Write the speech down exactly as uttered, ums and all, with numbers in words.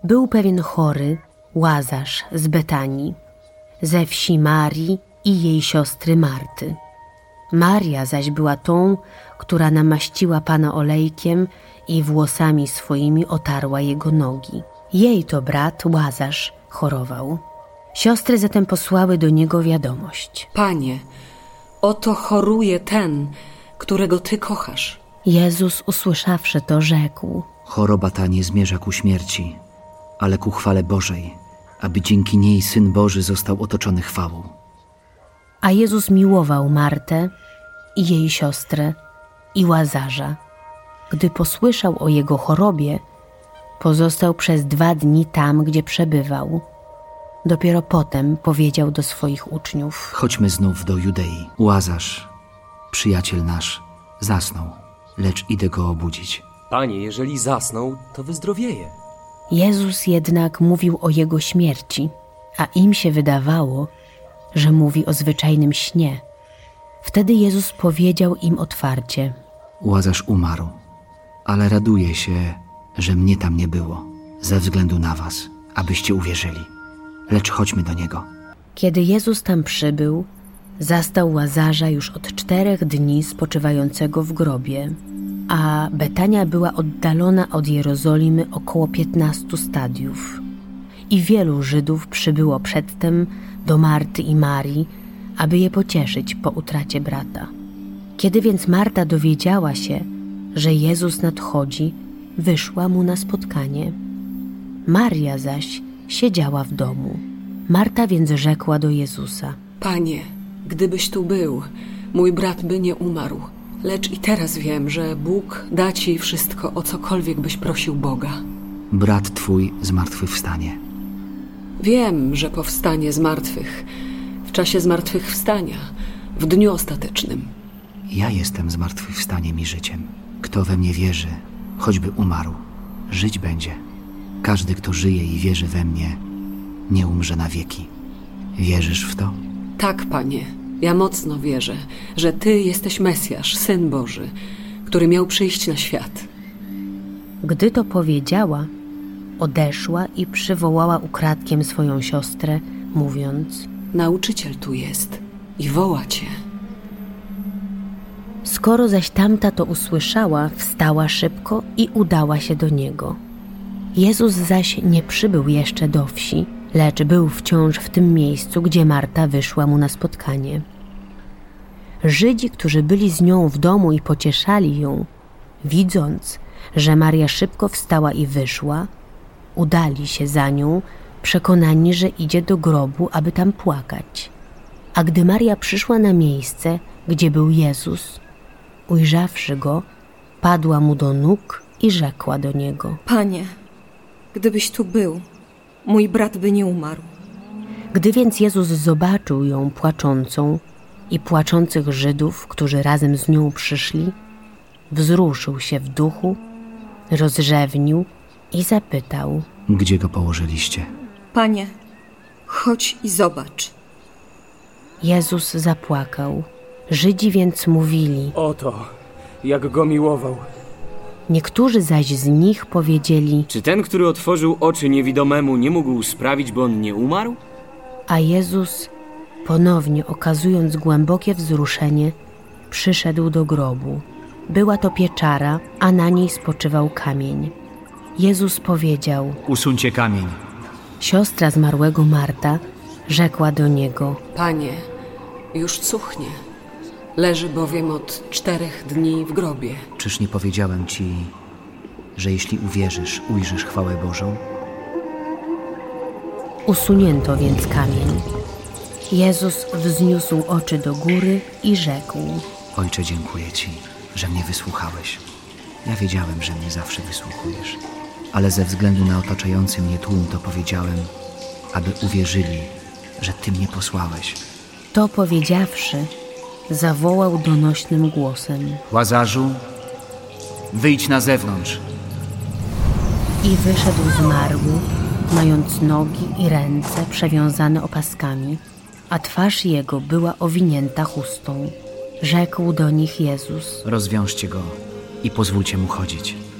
Był pewien chory, Łazarz z Betanii, ze wsi Marii i jej siostry Marty. Maria zaś była tą, która namaściła Pana olejkiem i włosami swoimi otarła jego nogi. Jej to brat Łazarz chorował. Siostry zatem posłały do niego wiadomość. Panie, oto choruje ten, którego Ty kochasz. Jezus, usłyszawszy to, rzekł: Choroba ta nie zmierza ku śmierci, ale ku chwale Bożej, aby dzięki niej Syn Boży został otoczony chwałą. A Jezus miłował Martę i jej siostrę i Łazarza. Gdy posłyszał o jego chorobie, pozostał przez dwa dni tam, gdzie przebywał. Dopiero potem powiedział do swoich uczniów: Chodźmy znów do Judei. Łazarz, przyjaciel nasz, zasnął, lecz idę go obudzić. Panie, jeżeli zasnął, to wyzdrowieje. Jezus jednak mówił o jego śmierci, a im się wydawało, że mówi o zwyczajnym śnie. Wtedy Jezus powiedział im otwarcie: Łazarz umarł, ale raduję się, że mnie tam nie było, ze względu na was, abyście uwierzyli. Lecz chodźmy do niego. Kiedy Jezus tam przybył, zastał Łazarza już od czterech dni spoczywającego w grobie, a Betania była oddalona od Jerozolimy około piętnastu stadiów. I wielu Żydów przybyło przedtem do Marty i Marii, aby je pocieszyć po utracie brata. Kiedy więc Marta dowiedziała się, że Jezus nadchodzi, wyszła mu na spotkanie. Maria zaś siedziała w domu. Marta więc rzekła do Jezusa: Panie, gdybyś tu był, mój brat by nie umarł. Lecz i teraz wiem, że Bóg da Ci wszystko, o cokolwiek byś prosił Boga. Brat twój zmartwychwstanie. Wiem, że powstanie z martwych, w czasie zmartwychwstania, w dniu ostatecznym. Ja jestem zmartwychwstaniem i życiem. Kto we mnie wierzy, choćby umarł, żyć będzie. Każdy, kto żyje i wierzy we mnie, nie umrze na wieki. Wierzysz w to? Tak, Panie, ja mocno wierzę, że Ty jesteś Mesjasz, Syn Boży, który miał przyjść na świat. Gdy to powiedziała, odeszła i przywołała ukradkiem swoją siostrę, mówiąc: Nauczyciel tu jest i woła Cię. Skoro zaś tamta to usłyszała, wstała szybko i udała się do niego. Jezus zaś nie przybył jeszcze do wsi, lecz był wciąż w tym miejscu, gdzie Marta wyszła mu na spotkanie. Żydzi, którzy byli z nią w domu i pocieszali ją, widząc, że Maria szybko wstała i wyszła, udali się za nią, przekonani, że idzie do grobu, aby tam płakać. A gdy Maria przyszła na miejsce, gdzie był Jezus, ujrzawszy go, padła mu do nóg i rzekła do niego: Panie, gdybyś tu był, mój brat by nie umarł. Gdy więc Jezus zobaczył ją płaczącą i płaczących Żydów, którzy razem z nią przyszli, wzruszył się w duchu, rozrzewnił i zapytał: Gdzie go położyliście? Panie, chodź i zobacz. Jezus zapłakał. Żydzi więc mówili: Oto, jak go miłował. Niektórzy zaś z nich powiedzieli: Czy ten, który otworzył oczy niewidomemu, nie mógł sprawić, by on nie umarł? A Jezus, ponownie okazując głębokie wzruszenie, przyszedł do grobu. Była to pieczara, a na niej spoczywał kamień. Jezus powiedział: Usuńcie kamień. Siostra zmarłego Marta rzekła do niego: Panie, już cuchnie. Leży bowiem od czterech dni w grobie. Czyż nie powiedziałem ci, że jeśli uwierzysz, ujrzysz chwałę Bożą? Usunięto więc kamień. Jezus wzniósł oczy do góry i rzekł: Ojcze, dziękuję Ci, że mnie wysłuchałeś. Ja wiedziałem, że mnie zawsze wysłuchujesz, ale ze względu na otaczający mnie tłum to powiedziałem, aby uwierzyli, że Ty mnie posłałeś. To powiedziawszy, zawołał donośnym głosem: Łazarzu, wyjdź na zewnątrz. I wyszedł zmarły, mając nogi i ręce przewiązane opaskami, a twarz jego była owinięta chustą. Rzekł do nich Jezus: Rozwiążcie go i pozwólcie mu chodzić.